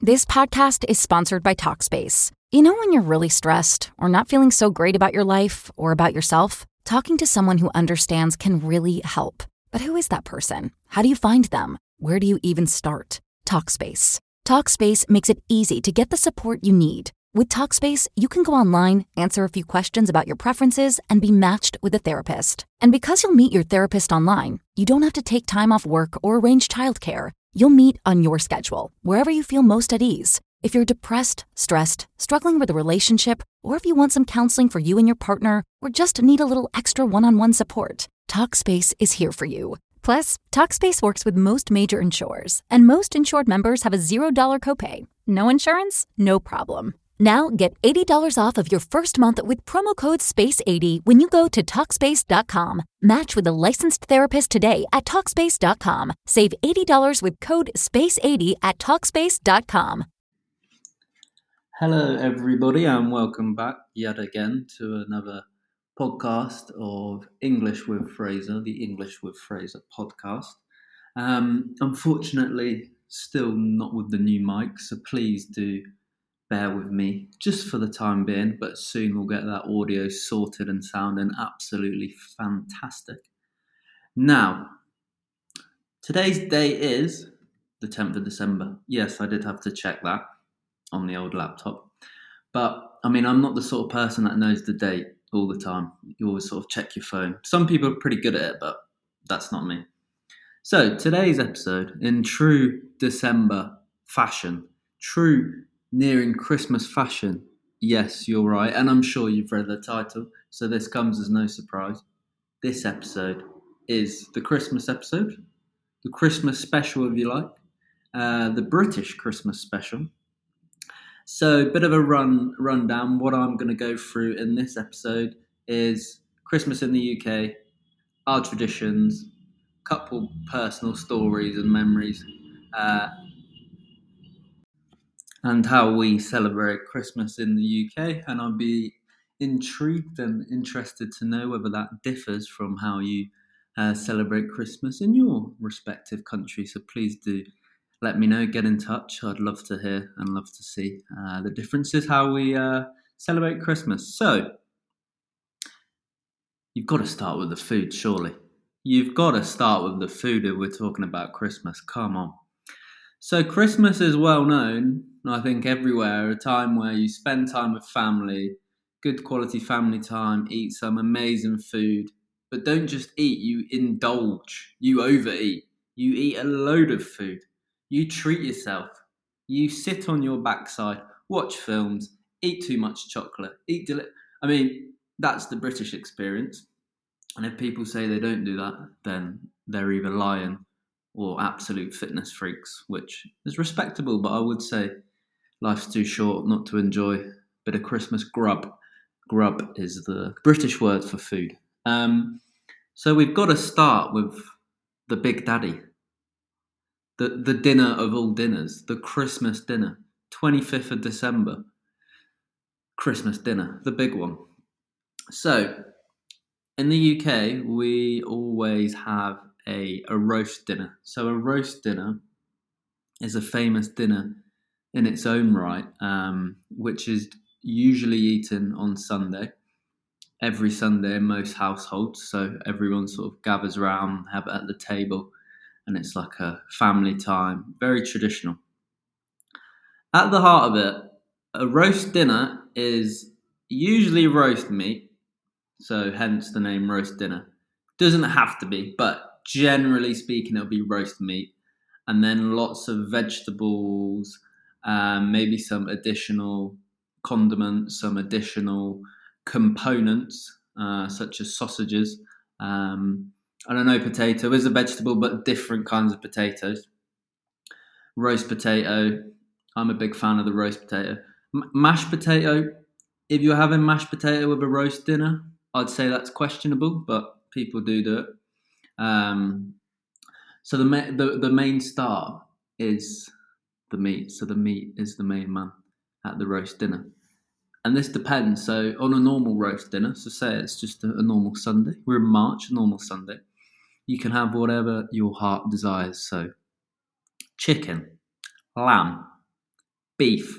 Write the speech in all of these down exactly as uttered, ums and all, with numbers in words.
This podcast is sponsored by Talkspace. You know when you're really stressed or not feeling so great about your life or about yourself? Talking to someone who understands can really help. But who is that person? How do you find them? Where do you even start? Talkspace. Talkspace makes it easy to get the support you need. With Talkspace, you can go online, answer a few questions about your preferences, and be matched with a therapist. And because you'll meet your therapist online, you don't have to take time off work or arrange childcare. You'll meet on your schedule, wherever you feel most at ease. If you're depressed, stressed, struggling with a relationship, or if you want some counseling for you and your partner, or just need a little extra one-on-one support, Talkspace is here for you. Plus, Talkspace works with most major insurers, and most insured members have a zero dollars copay. No insurance? No problem. Now get eighty dollars off of your first month with promo code space eighty when you go to Talkspace dot com. Match with a licensed therapist today at Talkspace dot com. Save eighty dollars with code space eighty at Talkspace dot com. Hello everybody and welcome back yet again to another podcast of English with Fraser, the English with Fraser podcast. Um, unfortunately, still not with the new mic, so please do bear with me just for the time being, but soon we'll get that audio sorted and sounding absolutely fantastic. Now, today's date is the tenth of December. Yes, I did have to check that on the old laptop. But, I mean, I'm not the sort of person that knows the date all the time. You always sort of check your phone. Some people are pretty good at it, but that's not me. So, today's episode, in true December fashion, true nearing Christmas fashion. Yes, you're right, and I'm sure you've read the title, so this comes as no surprise. This episode is the Christmas episode, the Christmas special, if you like, uh, the British Christmas special. So, a bit of a run rundown. What I'm going to go through in this episode is Christmas in the U K, our traditions, couple personal stories and memories, uh, and how we celebrate Christmas in the U K, and I'll be intrigued and interested to know whether that differs from how you uh, celebrate Christmas in your respective country. So please do let me know, get in touch. I'd love to hear and love to see uh, the differences, how we uh, celebrate Christmas. So, you've got to start with the food, surely. You've got to start with the food if we're talking about Christmas. Come on. So Christmas is well known, I think, everywhere, a time where you spend time with family, good quality family time, eat some amazing food. But don't just eat, you indulge, you overeat, you eat a load of food, you treat yourself, you sit on your backside, watch films, eat too much chocolate, eat deli- I mean, that's the British experience. And if people say they don't do that, then they're either lying or absolute fitness freaks, which is respectable, but I would say life's too short not to enjoy a bit of Christmas grub. Grub is the British word for food. Um, so we've got to start with the Big Daddy, the, the dinner of all dinners, the Christmas dinner, twenty-fifth of December, Christmas dinner, the big one. So in the U K, we always have A, a roast dinner. So a roast dinner is a famous dinner in its own right, um, which is usually eaten on Sunday, every Sunday in most households. So everyone sort of gathers around, have it at the table, and it's like a family time, very traditional. At the heart of it, a roast dinner is usually roast meat, so hence the name roast dinner. Doesn't have to be, but generally speaking, it'll be roast meat, and then lots of vegetables, um, maybe some additional condiments, some additional components, uh, such as sausages. Um, I don't know, potato is a vegetable, but different kinds of potatoes. Roast potato. I'm a big fan of the roast potato. M- mashed potato. If you're having mashed potato with a roast dinner, I'd say that's questionable, but people do do it. Um, so the, ma- the the main star is the meat. So the meat is the main man at the roast dinner. And this depends. So on a normal roast dinner, so say it's just a, a normal Sunday. We're in March, a normal Sunday. You can have whatever your heart desires. So chicken, lamb, beef,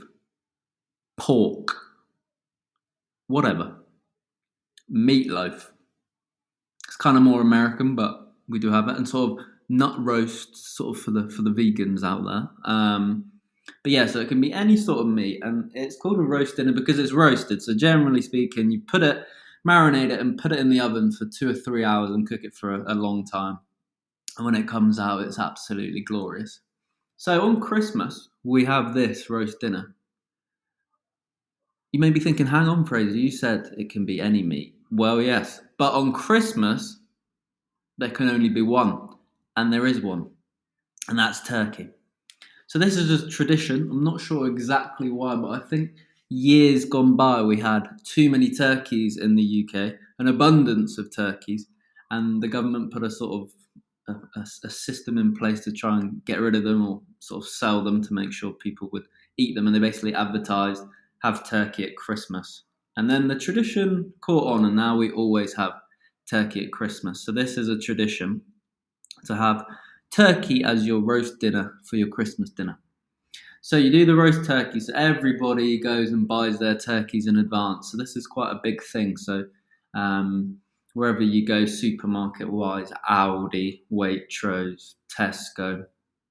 pork, whatever. Meatloaf. It's kind of more American, but we do have it. And sort of nut roast, sort of for the for the vegans out there. Um, but yeah, so it can be any sort of meat, and it's called a roast dinner because it's roasted. So generally speaking, you put it, marinate it, and put it in the oven for two or three hours and cook it for a, a long time. And when it comes out, it's absolutely glorious. So on Christmas, we have this roast dinner. You may be thinking, hang on, Fraser, you said it can be any meat. Well, yes, but on Christmas, there can only be one, and there is one, and that's turkey. So this is a tradition. I'm not sure exactly why, but I think years gone by, we had too many turkeys in the U K, an abundance of turkeys, and the government put a sort of a, a, a system in place to try and get rid of them or sort of sell them to make sure people would eat them, and they basically advertised, have turkey at Christmas. And then the tradition caught on, and now we always have turkey at Christmas. So this is a tradition to have turkey as your roast dinner for your Christmas dinner. So you do the roast turkey, so everybody goes and buys their turkeys in advance. So this is quite a big thing. So um, wherever you go, supermarket-wise, Aldi, Waitrose, Tesco.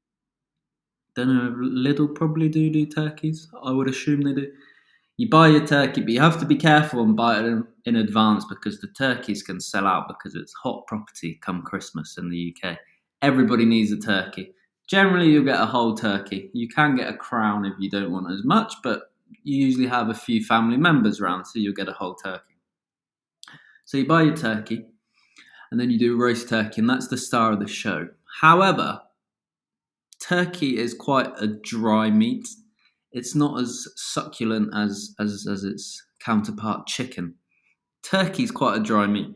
Don't know, Lidl probably do do turkeys. I would assume they do. You buy your turkey, but you have to be careful and buy it in, in advance because the turkeys can sell out because it's hot property come Christmas in the U K. Everybody needs a turkey. Generally, you'll get a whole turkey. You can get a crown if you don't want as much, but you usually have a few family members around, so you'll get a whole turkey. So you buy your turkey, and then you do roast turkey, and that's the star of the show. However, turkey is quite a dry meat. It's not as succulent as, as, as its counterpart chicken. Turkey's quite a dry meat.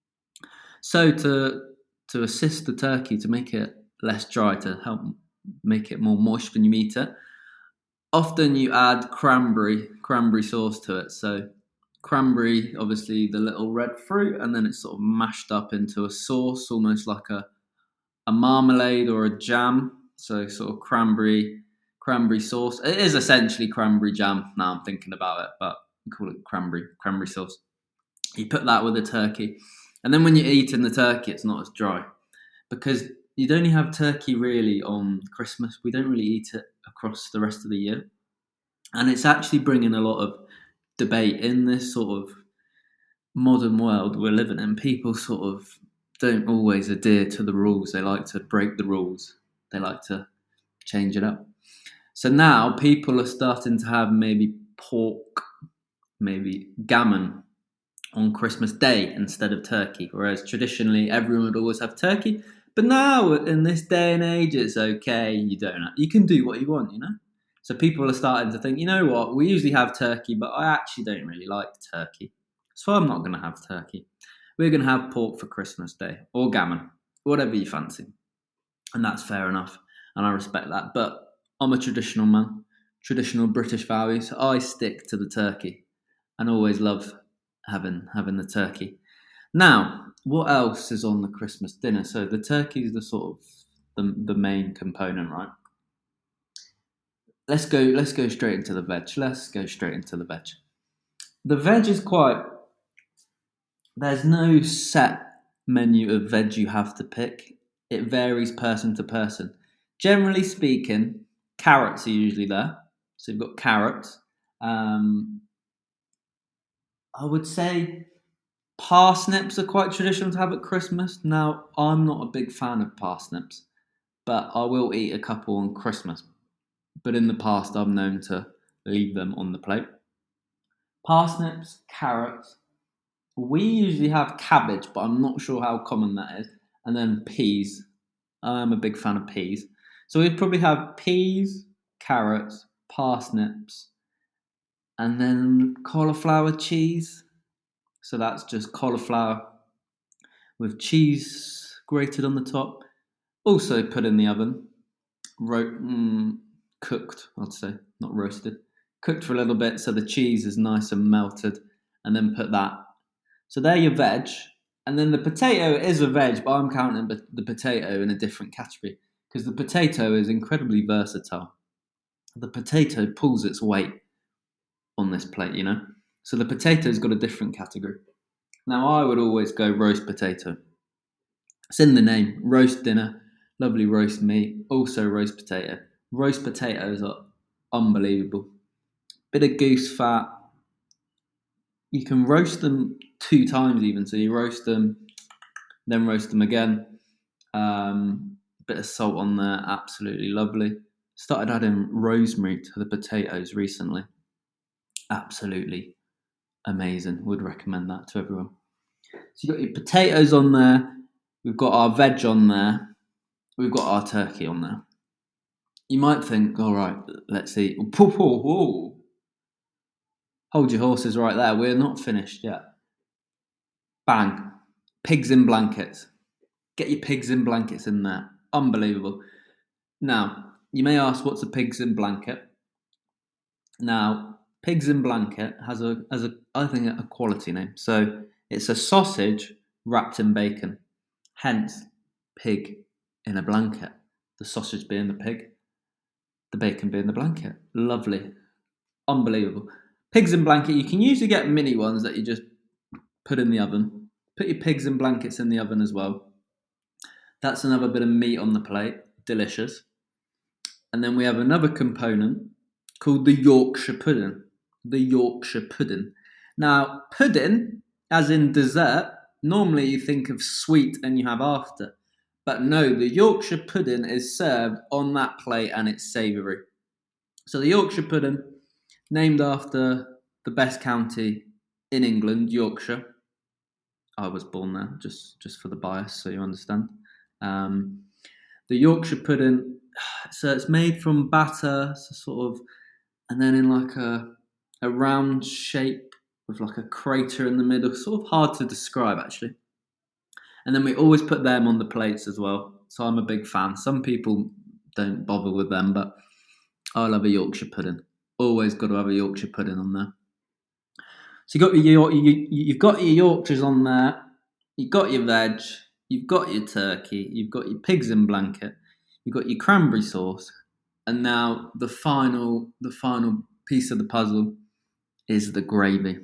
So to to assist the turkey, to make it less dry, to help make it more moist when you eat it, often you add cranberry, cranberry sauce to it. So cranberry, obviously the little red fruit, and then it's sort of mashed up into a sauce, almost like a, a marmalade or a jam. So sort of cranberry... Cranberry sauce. It is essentially cranberry jam. Now I'm thinking about it, but we call it cranberry cranberry sauce. You put that with the turkey, and then when you're eating the turkey, it's not as dry because you'd only have turkey really on Christmas. We don't really eat it across the rest of the year, and it's actually bringing a lot of debate in this sort of modern world we're living in. People sort of don't always adhere to the rules. They like to break the rules. They like to change it up. So now people are starting to have maybe pork, maybe gammon on Christmas Day instead of turkey, whereas traditionally everyone would always have turkey. But now in this day and age, it's okay. You don't have, you can do what you want, you know. So people are starting to think, you know what? We usually have turkey, but I actually don't really like turkey, so I'm not going to have turkey. We're going to have pork for Christmas Day or gammon, whatever you fancy, and that's fair enough, and I respect that. But I'm a traditional man, traditional British values. I stick to the turkey and always love having having the turkey. Now, what else is on the Christmas dinner? So the turkey is the sort of the, the main component, right? Let's go. Let's go straight into the veg. Let's go straight into the veg. The veg is quite. There's no set menu of veg you have to pick. It varies person to person. Generally speaking, carrots are usually there. So you've got carrots. Um, I would say parsnips are quite traditional to have at Christmas. Now, I'm not a big fan of parsnips, but I will eat a couple on Christmas. But in the past, I'm known to leave them on the plate. Parsnips, carrots. We usually have cabbage, but I'm not sure how common that is. And then peas. I'm a big fan of peas. So we'd probably have peas, carrots, parsnips, and then cauliflower cheese. So that's just cauliflower with cheese grated on the top. Also put in the oven, ro- mm, cooked, I'd say, not roasted. Cooked for a little bit so the cheese is nice and melted, and then put that. So they're your veg. And then the potato is a veg, but I'm counting the potato in a different category, because the potato is incredibly versatile. the potato pulls its weight on this plate, you know? So the potato's got a different category. Now, I would always go roast potato. It's in the name, roast dinner, lovely roast meat, also roast potato. Roast potatoes are unbelievable. Bit of goose fat. You can roast them two times even. So you roast them, then roast them again. Um, bit of salt on there, absolutely lovely. Started adding rosemary to the potatoes recently. Absolutely amazing. Would recommend that to everyone. So you've got your potatoes on there. We've got our veg on there. We've got our turkey on there. You might think, all right, let's eat. Whoa, whoa, whoa. Hold your horses right there. We're not finished yet. Bang. Pigs in blankets. Get your pigs in blankets in there. Unbelievable. Now, you may ask, what's a pigs in blanket? Now, pigs in blanket has a, has a, I think, a quality name. So it's a sausage wrapped in bacon. Hence, pig in a blanket. The sausage being the pig, the bacon being the blanket. Lovely. Unbelievable. Pigs in blanket, you can usually get mini ones that you just put in the oven. Put your pigs in blankets in the oven as well. That's another bit of meat on the plate. Delicious. And then we have another component called the Yorkshire pudding. The Yorkshire pudding. Now, pudding, as in dessert, normally you think of sweet and you have after. But no, the Yorkshire pudding is served on that plate and it's savoury. So the Yorkshire pudding, named after the best county in England, Yorkshire. I was born there, just, just for the bias, so you understand. Um, the Yorkshire pudding, so it's made from batter, so sort of, and then in like a a round shape with like a crater in the middle, sort of hard to describe actually. And then we always put them on the plates as well. So I'm a big fan. Some people don't bother with them, but I love a Yorkshire pudding. Always got to have a Yorkshire pudding on there. So you've got your you've got your Yorkshires on there. You've got your veg. You've got your turkey. You've got your pigs in blanket. You've got your cranberry sauce. And now the final the final piece of the puzzle is the gravy.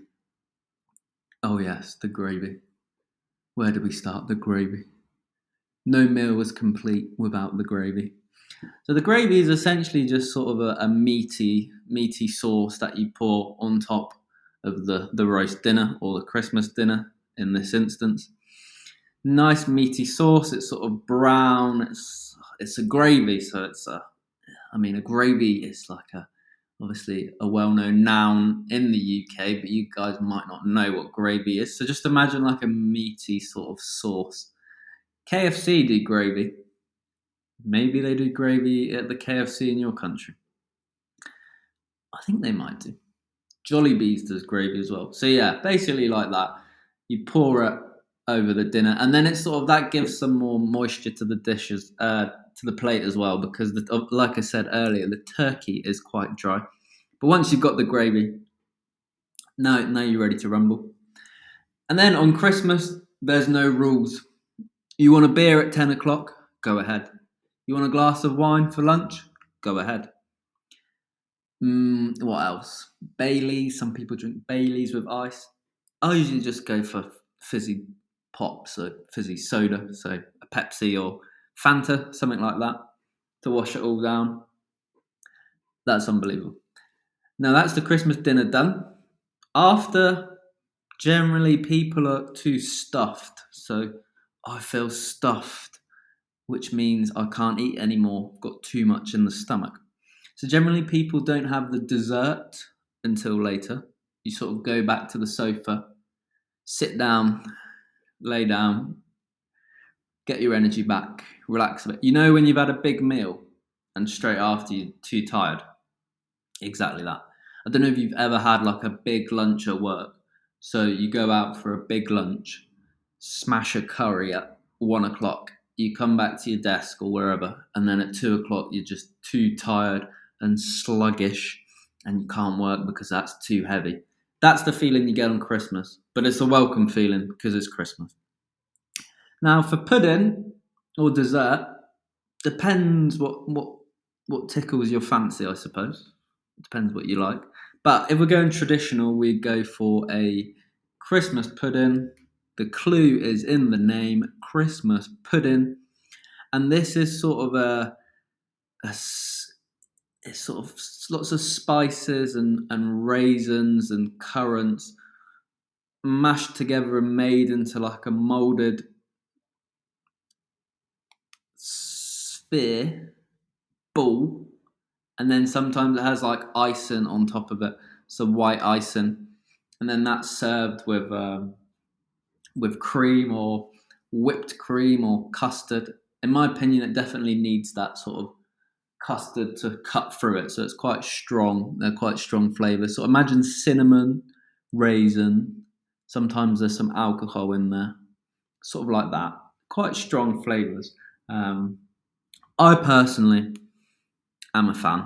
Oh yes, the gravy. Where do we start? The gravy. No meal was complete without the gravy. So the gravy is essentially just sort of a, a meaty, meaty sauce that you pour on top of the, the roast dinner or the Christmas dinner in this instance. Nice meaty sauce. It's sort of brown. It's it's a gravy, so it's a. I mean, a gravy is like a obviously a well-known noun in the U K, but you guys might not know what gravy is. So just imagine like a meaty sort of sauce. K F C do gravy. Maybe they do gravy at the K F C in your country. I think they might do. Jollibees does gravy as well. So yeah, basically like that. You pour it over the dinner, and then it's sort of that gives some more moisture to the dishes, uh, to the plate as well, because the, like I said earlier, the turkey is quite dry. But once you've got the gravy, now now you're ready to rumble. And then on Christmas, there's no rules. You want a beer at ten o'clock? Go ahead. You want a glass of wine for lunch? Go ahead. Mm, what else? Baileys. Some people drink Baileys with ice. I usually just go for fizzy pop, so fizzy soda, so a Pepsi or Fanta, something like that, to wash it all down. That's unbelievable. Now that's the Christmas dinner done. After, generally people are too stuffed, so I feel stuffed, which means I can't eat anymore. I've got too much in the stomach. So generally people don't have the dessert until later. You sort of go back to the sofa, sit down, lay down, get your energy back, relax a bit. You know when you've had a big meal and straight after you're too tired? Exactly that. I don't know if you've ever had like a big lunch at work. So you go out for a big lunch, smash a curry at one o'clock, you come back to your desk or wherever, and then at two o'clock you're just too tired and sluggish and you can't work because that's too heavy. That's the feeling you get on Christmas, but it's a welcome feeling because it's Christmas. Now for pudding or dessert, depends what what what tickles your fancy, I suppose. It depends what you like. But if we're going traditional, we go for a Christmas pudding. The clue is in the name, Christmas pudding. And this is sort of a, a it's sort of lots of spices and, and raisins and currants mashed together and made into like a moulded sphere ball, and then sometimes it has like icing on top of it, some white icing, and then that's served with um, with cream or whipped cream or custard. In my opinion, it definitely needs that sort of custard to cut through it, so it's quite strong. They're quite strong flavours. So imagine cinnamon, raisin. Sometimes there's some alcohol in there, sort of like that. Quite strong flavours. Um, I personally am a fan.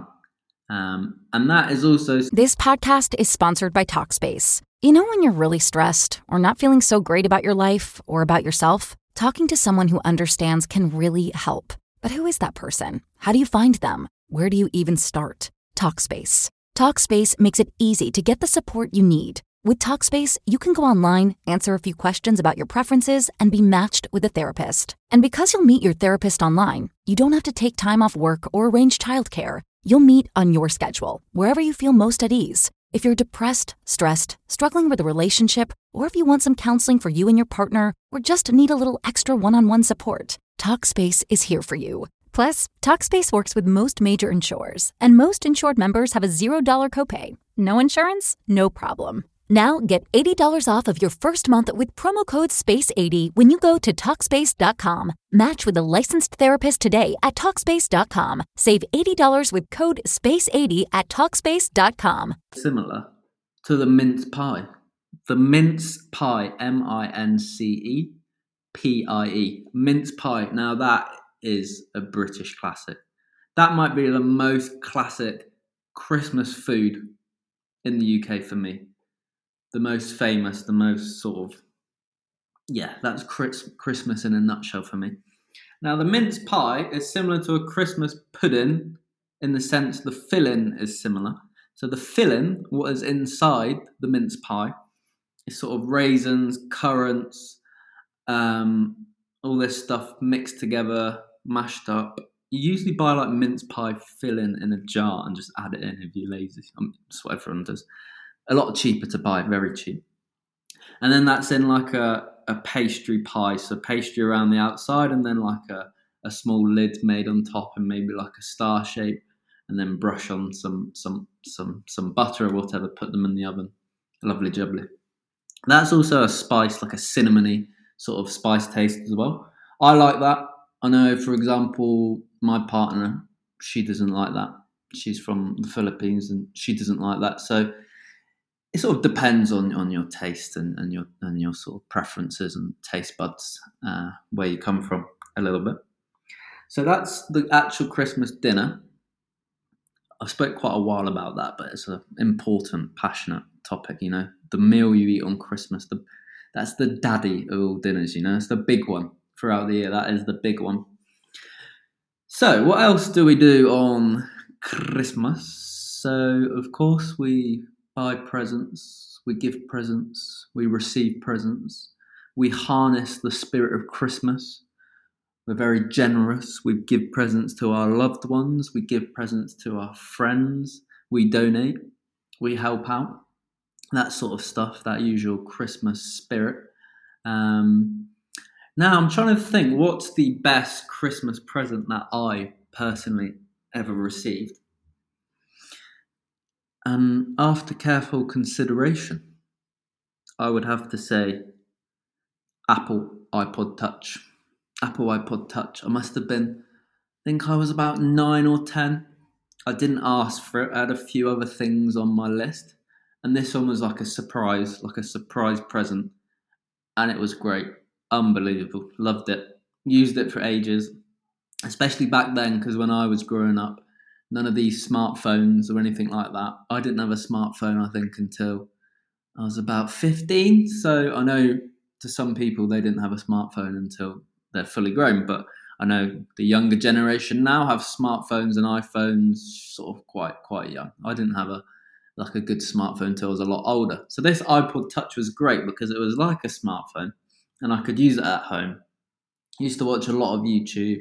Um, and that is also... This podcast is sponsored by Talkspace. You know when you're really stressed or not feeling so great about your life or about yourself? Talking to someone who understands can really help. But who is that person? How do you find them? Where do you even start? Talkspace. Talkspace makes it easy to get the support you need. With Talkspace, you can go online, answer a few questions about your preferences, and be matched with a therapist. And because you'll meet your therapist online, you don't have to take time off work or arrange childcare. You'll meet on your schedule, wherever you feel most at ease. If you're depressed, stressed, struggling with a relationship, or if you want some counseling for you and your partner, or just need a little extra one-on-one support, Talkspace is here for you. Plus, Talkspace works with most major insurers, and most insured members have a zero dollars copay. No insurance? No problem. Now get eighty dollars off of your first month with promo code space eighty when you go to Talkspace dot com. Match with a licensed therapist today at Talkspace dot com. Save eighty dollars with code space eighty at Talkspace dot com. Similar to the mince pie. The mince pie, M I N C E P I E. Mince pie. Now that is a British classic. That might be the most classic Christmas food in the U K for me. The most famous, the most sort of, yeah, that's Chris, Christmas in a nutshell for me. Now, the mince pie is similar to a Christmas pudding in the sense the filling is similar. So the filling, what is inside the mince pie, is sort of raisins, currants, um, all this stuff mixed together, mashed up. You usually buy like mince pie filling in a jar and just add it in if you're lazy. Um, that's what everyone does. A lot cheaper to buy, very cheap. And then that's in like a, a pastry pie, so pastry around the outside and then like a, a small lid made on top and maybe like a star shape, and then brush on some some some some butter or whatever, put them in the oven. Lovely jubbly. That's also a spice, like a cinnamony sort of spice taste as well. I like that. I know, for example, my partner, she doesn't like that. She's from the Philippines and she doesn't like that. So it sort of depends on, on your taste and, and your and your sort of preferences and taste buds, uh, where you come from a little bit. So that's the actual Christmas dinner. I spoke quite a while about that, but it's an important, passionate topic, you know. The meal you eat on Christmas, the, that's the daddy of all dinners, you know. It's the big one throughout the year. That is the big one. So what else do we do on Christmas? So, of course, we buy presents, we give presents, we receive presents, we harness the spirit of Christmas. We're very generous. We give presents to our loved ones, we give presents to our friends, we donate, we help out, that sort of stuff, that usual Christmas spirit. Um, now I'm trying to think, what's the best Christmas present that I personally ever received? Um, after careful consideration, I would have to say Apple iPod Touch. Apple iPod Touch. I must have been, I think I was about nine or ten. I didn't ask for it. I had a few other things on my list. And this one was like a surprise, like a surprise present. And it was great. Unbelievable. Loved it. Used it for ages. Especially back then, because when I was growing up, none of these smartphones or anything like that. I didn't have a smartphone, I think, until I was about fifteen. So I know to some people they didn't have a smartphone until they're fully grown. But I know the younger generation now have smartphones and iPhones sort of quite quite young. I didn't have a like a good smartphone until I was a lot older. So this iPod Touch was great because it was like a smartphone and I could use it at home. I used to watch a lot of YouTube,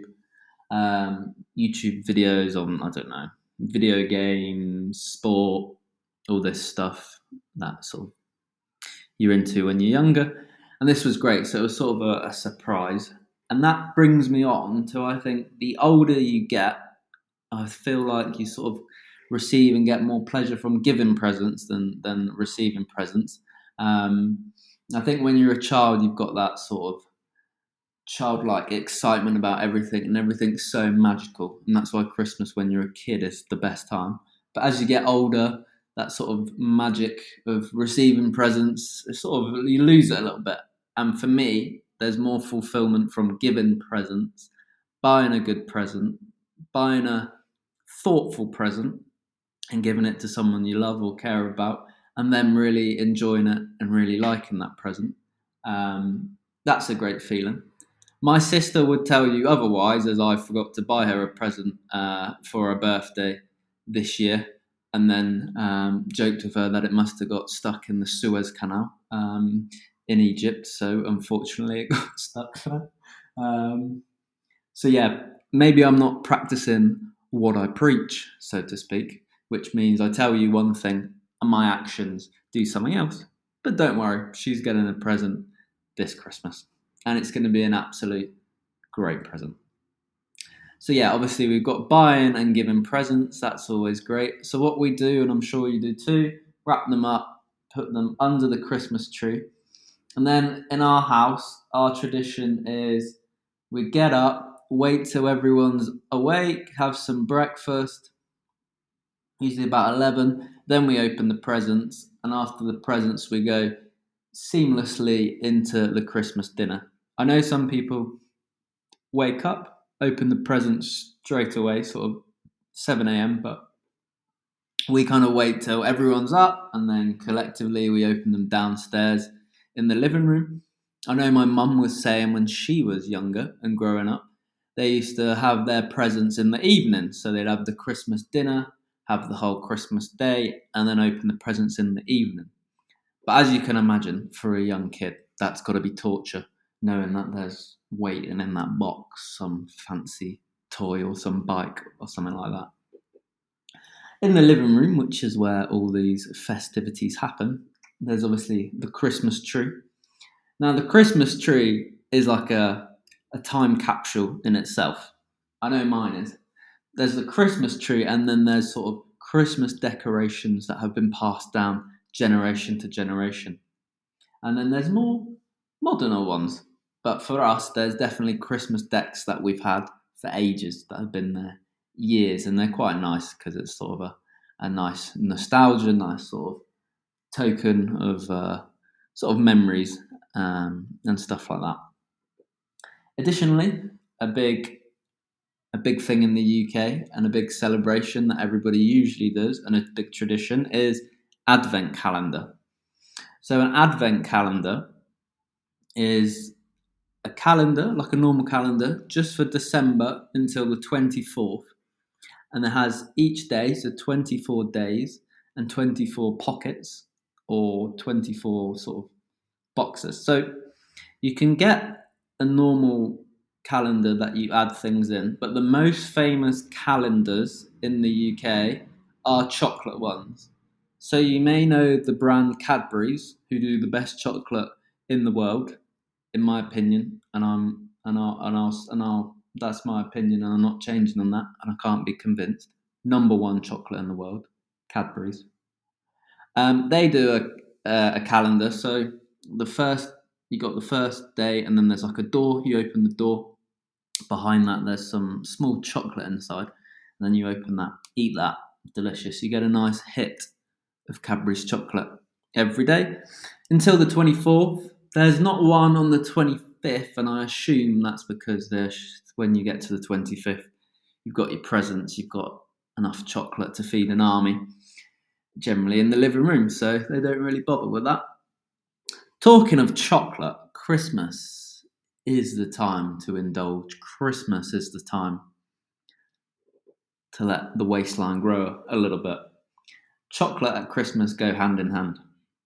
um, YouTube videos on, I don't know, video games, sport, all this stuff that sort of you're into when you're younger. And this was great. So it was sort of a, a surprise. And that brings me on to, I think, the older you get, I feel like you sort of receive and get more pleasure from giving presents than, than receiving presents. Um, I think when you're a child, you've got that sort of childlike excitement about everything, and everything's so magical. And that's why Christmas, when you're a kid, is the best time. But as you get older, that sort of magic of receiving presents, sort of, you lose it a little bit. And for me, there's more fulfillment from giving presents, buying a good present, buying a thoughtful present and giving it to someone you love or care about, and then really enjoying it and really liking that present. Um, that's a great feeling. My sister would tell you otherwise, as I forgot to buy her a present uh, for her birthday this year, and then um, joked with her that it must have got stuck in the Suez Canal um, in Egypt. So unfortunately, it got stuck there. Um, so yeah, maybe I'm not practicing what I preach, so to speak, which means I tell you one thing and my actions do something else. But don't worry, she's getting a present this Christmas, and it's going to be an absolute great present. So yeah, obviously we've got buying and giving presents. That's always great. So what we do, and I'm sure you do too, wrap them up, put them under the Christmas tree. And then in our house, our tradition is we get up, wait till everyone's awake, have some breakfast, usually about eleven. Then we open the presents. And after the presents, we go seamlessly into the Christmas dinner. I know some people wake up, open the presents straight away, sort of seven a.m, but we kind of wait till everyone's up, and then collectively we open them downstairs in the living room. I know my mum was saying when she was younger and growing up, they used to have their presents in the evening. So they'd have the Christmas dinner, have the whole Christmas day, and then open the presents in the evening. But as you can imagine, for a young kid, that's got to be torture, knowing that there's waiting in that box some fancy toy or some bike or something like that. In the living room, which is where all these festivities happen, there's obviously the Christmas tree. Now, the Christmas tree is like a, a time capsule in itself. I know mine is. There's the Christmas tree, and then there's sort of Christmas decorations that have been passed down generation to generation. And then there's more moderner ones. But for us, there's definitely Christmas decks that we've had for ages that have been there years. And they're quite nice because it's sort of a, a nice nostalgia, nice sort of token of uh, sort of memories um, and stuff like that. Additionally, a big a big thing in the U K and a big celebration that everybody usually does, and a big tradition, is Advent calendar. So an Advent calendar is a calendar, like a normal calendar, just for December until the twenty-fourth. And it has each day, so twenty-four days and twenty-four pockets, or twenty-four sort of boxes. So you can get a normal calendar that you add things in, but the most famous calendars in the U K are chocolate ones. So you may know the brand Cadbury's, who do the best chocolate in the world, in my opinion, and I'm and I'll and I'll and I'll that's my opinion, and I'm not changing on that, and I can't be convinced. Number one chocolate in the world, Cadbury's. Um, they do a uh, a calendar. So the first you got the first day, and then there's like a door. You open the door. Behind that, there's some small chocolate inside, and then you open that, eat that, delicious. You get a nice hit of Cadbury's chocolate every day until the twenty-fourth. There's not one on the twenty-fifth, and I assume that's because there's when you get to the twenty-fifth, you've got your presents, you've got enough chocolate to feed an army, generally in the living room, so they don't really bother with that. Talking of chocolate, Christmas is the time to indulge. Christmas is the time to let the waistline grow a little bit. Chocolate at Christmas go hand in hand.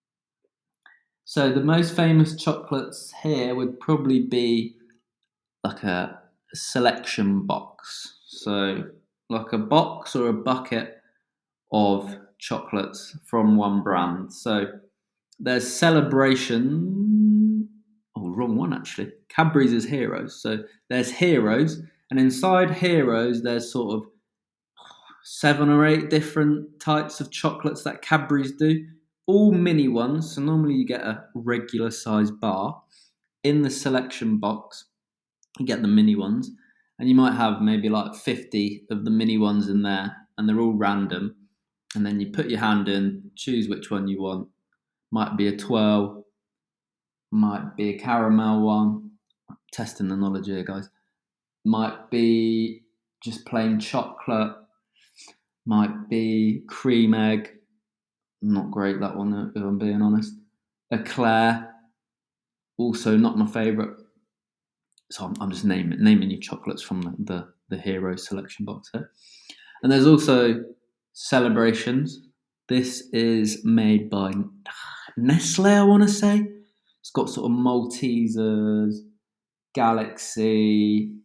So the most famous chocolates here would probably be like a selection box. So like a box or a bucket of chocolates from one brand. So there's Celebration. Oh, wrong one actually. Cadbury's is Heroes. So there's Heroes, and inside Heroes there's sort of seven or eight different types of chocolates that Cadbury's do. All mini ones. So normally you get a regular size bar. In the selection box, you get the mini ones, and you might have maybe like fifty of the mini ones in there, and they're all random. And then you put your hand in, choose which one you want. Might be a twirl, might be a caramel one. I'm testing the knowledge here, guys. Might be just plain chocolate. Might be cream egg. Not great, that one, if I'm being honest. Eclair. Also not my favourite. So I'm, I'm just naming naming you chocolates from the, the, the Hero selection box here. And there's also Celebrations. This is made by Nestle, I want to say. It's got sort of Maltesers, Galaxy,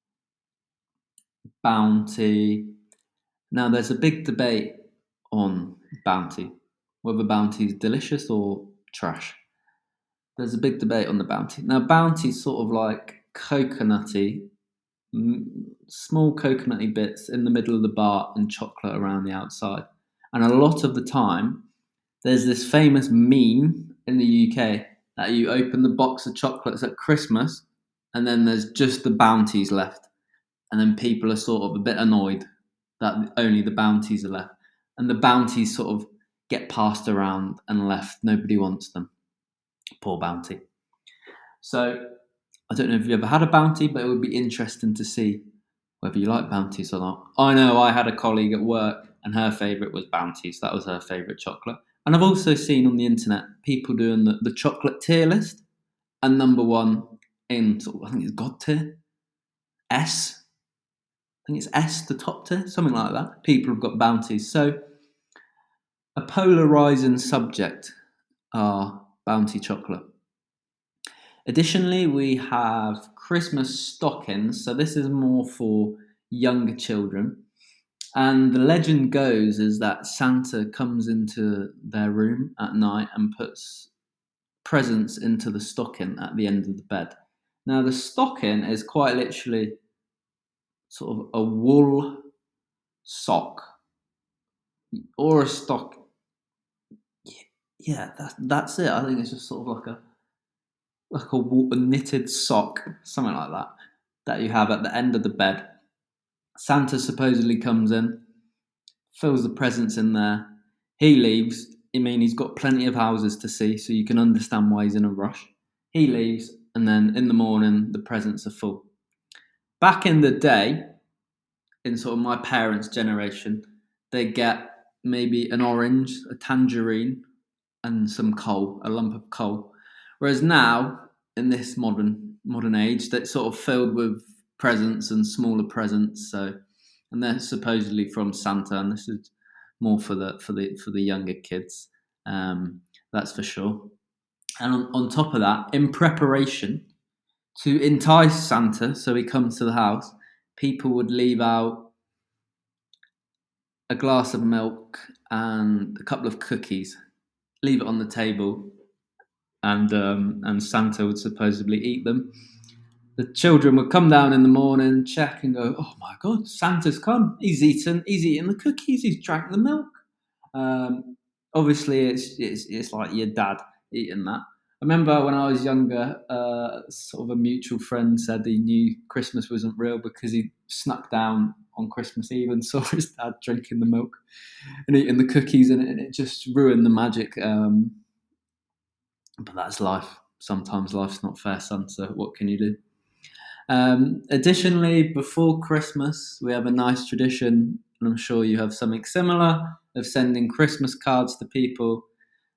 Bounty. Now, there's a big debate on Bounty, whether Bounty is delicious or trash. There's a big debate on the Bounty. Now, Bounty's sort of like coconutty, small coconutty bits in the middle of the bar and chocolate around the outside. And a lot of the time, there's this famous meme in the U K that you open the box of chocolates at Christmas and then there's just the Bounties left. And then people are sort of a bit annoyed that only the Bounties are left. And the Bounties sort of get passed around and left. Nobody wants them. Poor Bounty. So I don't know if you've ever had a Bounty, but it would be interesting to see whether you like Bounties or not. I know I had a colleague at work and her favourite was Bounties. That was her favourite chocolate. And I've also seen on the internet people doing the, the chocolate tier list. And number one in, sort of, I think it's God tier. S. I think it's S, the top tier. Something like that. People have got Bounties. So a polarising subject are Bounty chocolate. Additionally, we have Christmas stockings. So this is more for younger children. And the legend goes is that Santa comes into their room at night and puts presents into the stocking at the end of the bed. Now, the stocking is quite literally sort of a wool sock or a stock. Yeah, that's, that's it. I think it's just sort of like a like a, wool, a knitted sock, something like that, that you have at the end of the bed. Santa supposedly comes in, fills the presents in there. He leaves. I mean, he's got plenty of houses to see, so you can understand why he's in a rush. He leaves, and then in the morning, the presents are full. Back in the day, in sort of my parents' generation, they get maybe an orange, a tangerine, and some coal, a lump of coal. Whereas now, in this modern modern age, that's sort of filled with presents and smaller presents. So, and they're supposedly from Santa, and this is more for the for the for the younger kids. Um, that's for sure. And on, on top of that, in preparation to entice Santa, so he comes to the house, people would leave out a glass of milk and a couple of cookies, leave it on the table, and um, and Santa would supposedly eat them. The children would come down in the morning, check, and go, "Oh my God, Santa's come! He's eaten, he's eaten the cookies, he's drank the milk." Um, obviously, it's, it's it's like your dad eating that. I remember when I was younger, uh, sort of a mutual friend said he knew Christmas wasn't real because he snuck down on Christmas Eve and saw his dad drinking the milk and eating the cookies, and it, and it just ruined the magic. Um, but that's life. Sometimes life's not fair, son, so what can you do? Um, additionally, before Christmas, we have a nice tradition, and I'm sure you have something similar, of sending Christmas cards to people.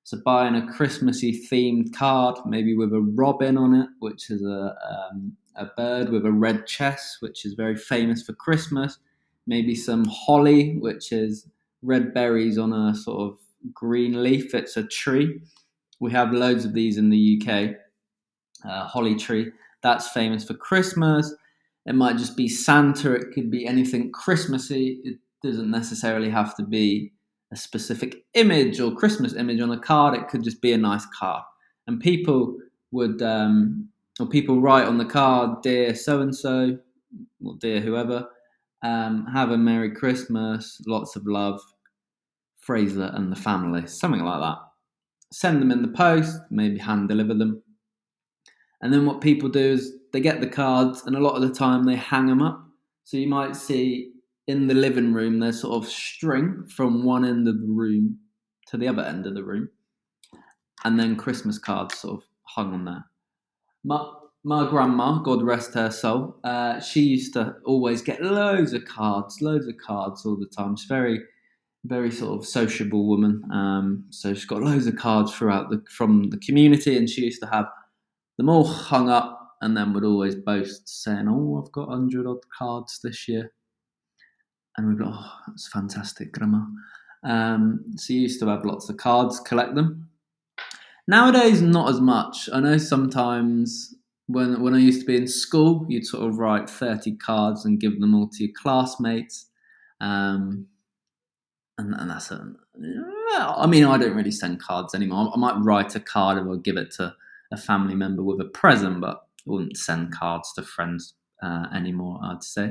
So buying a Christmassy themed card, maybe with a robin on it, which is a um, a bird with a red chest, which is very famous for Christmas. Maybe some holly, which is red berries on a sort of green leaf. It's a tree. We have loads of these in the U K. Uh, holly tree. That's famous for Christmas. It might just be Santa. It could be anything Christmassy. It doesn't necessarily have to be a specific image or Christmas image on a card. It could just be a nice card. And people would, um, or people write on the card, "Dear so-and-so," or "Dear whoever, um, have a Merry Christmas, lots of love, Fraser and the family," something like that. Send them in the post, maybe hand deliver them. And then what people do is they get the cards, and a lot of the time they hang them up. So you might see in the living room, there's sort of string from one end of the room to the other end of the room. And then Christmas cards sort of hung on there. My, my grandma, God rest her soul, uh, she used to always get loads of cards, loads of cards all the time. She's very, very sort of sociable woman. Um, so she's got loads of cards throughout the from the community, and she used to have them all hung up, and then would always boast saying, "Oh, I've got a hundred odd cards this year." And we'd be like, "Oh, that's fantastic, Grandma." Um, so you used to have lots of cards, collect them. Nowadays, not as much. I know sometimes when when I used to be in school, you'd sort of write thirty cards and give them all to your classmates. Um, and, and that's a, I mean, I don't really send cards anymore. I might write a card and I'll give it to a family member with a present, but I wouldn't send cards to friends uh, anymore, I'd say.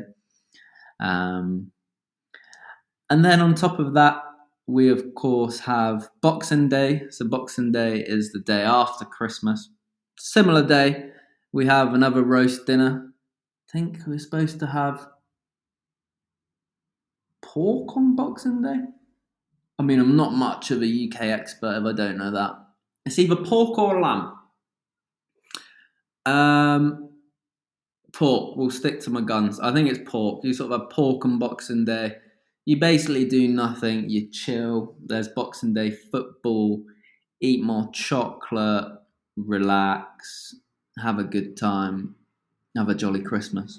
Um, and then on top of that, we of course have Boxing Day. So Boxing Day is the day after Christmas. Similar day, we have another roast dinner. I think we're supposed to have pork on Boxing Day. I mean, I'm not much of a U K expert if I don't know that. It's either pork or lamb. Um, pork. We'll stick to my guns. I think it's pork. You sort of have pork on Boxing Day. You basically do nothing. You chill. There's Boxing Day football. Eat more chocolate. Relax. Have a good time. Have a jolly Christmas.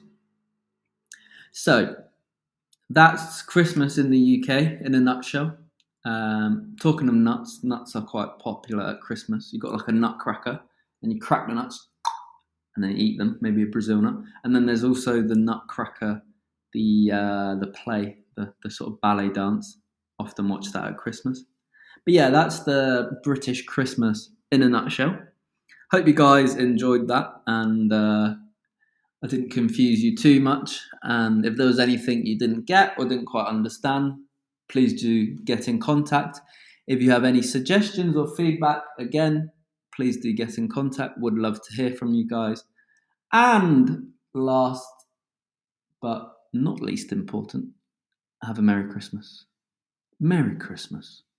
So that's Christmas in the U K in a nutshell. Um, talking of nuts, nuts are quite popular at Christmas. You've got like a nutcracker, and you crack the nuts and then eat them, maybe a Brazil nut. And then there's also the Nutcracker, the uh, the play, the, the sort of ballet dance. Often watch that at Christmas. But yeah, that's the British Christmas in a nutshell. Hope you guys enjoyed that, and uh, I didn't confuse you too much. And if there was anything you didn't get or didn't quite understand, please do get in contact. If you have any suggestions or feedback, again, please do get in contact. Would love to hear from you guys. And last but not least important, have a Merry Christmas. Merry Christmas.